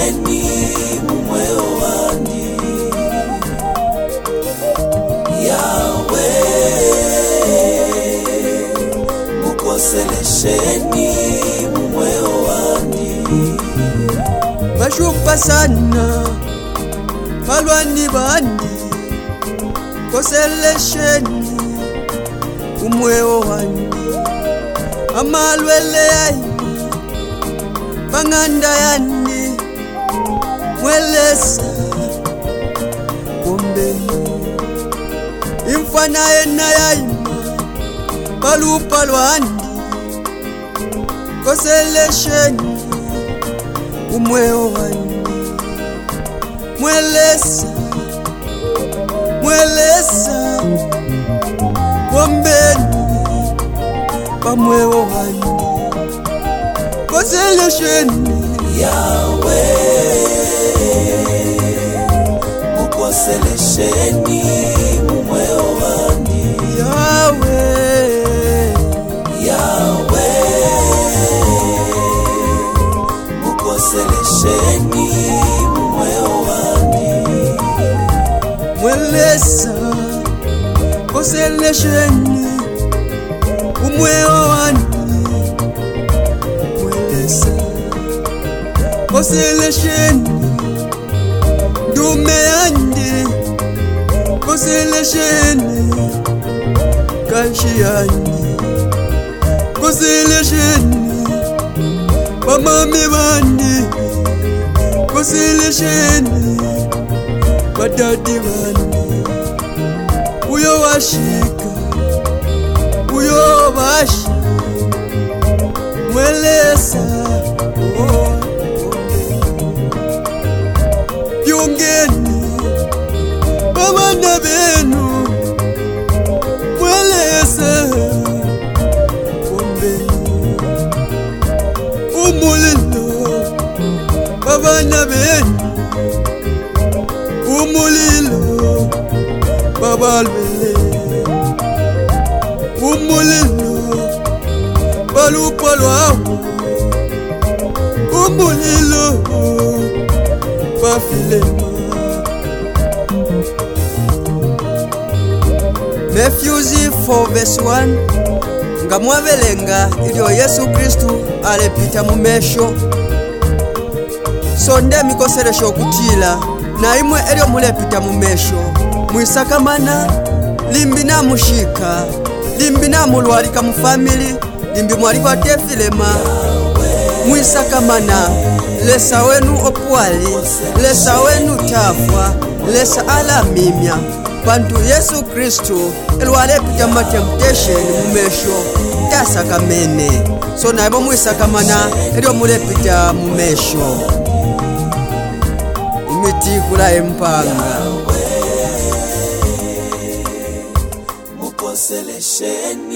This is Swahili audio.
mukoselesheni mumweo wandi Yawe mukoselesheni mumweo wandi Bashupa sana balwani bandi koselesheni umweo wandi amalwele yayi banganda yani mwelesa kombeni imfana yena yayi balupa lwandi koselesheni umweo wandi mwelesa kombeni bamweo wandi koselesheni Yawe mukoselesheni mumweo wandi Yawe mukoselesheni mumweo wandi mwelesa koselesheni umweo wandi mwelesa koselesheni ndume yandi koselesheni kanshi yandi koselesheni bamami bandi koselesheni badadi bandi uyo washika uyo bashi mwelesa yungeni babana benu mwelesa kombeni umulilo babana benu umulilo babalwele umulilo balupa lwawo umulilo bafilema Matthews 4:1 ngamwabelenga ilio Yesu Kristu alepita mumesho sonde mikoselesho kutila na imwe elio mulepita mumesho mwisakamana limbi na mushika limbi na mulwalika mufamili limbi mwalikwa tefilema mwisakamana lesa wenu opwali lesa wenu tafwa lesa ala mimya bantu Yesu Kristu elwalepita temptation mumesho tasakamene so naibo mwisakamana elio mulepita mumesho imitikula empanga mukoselesheni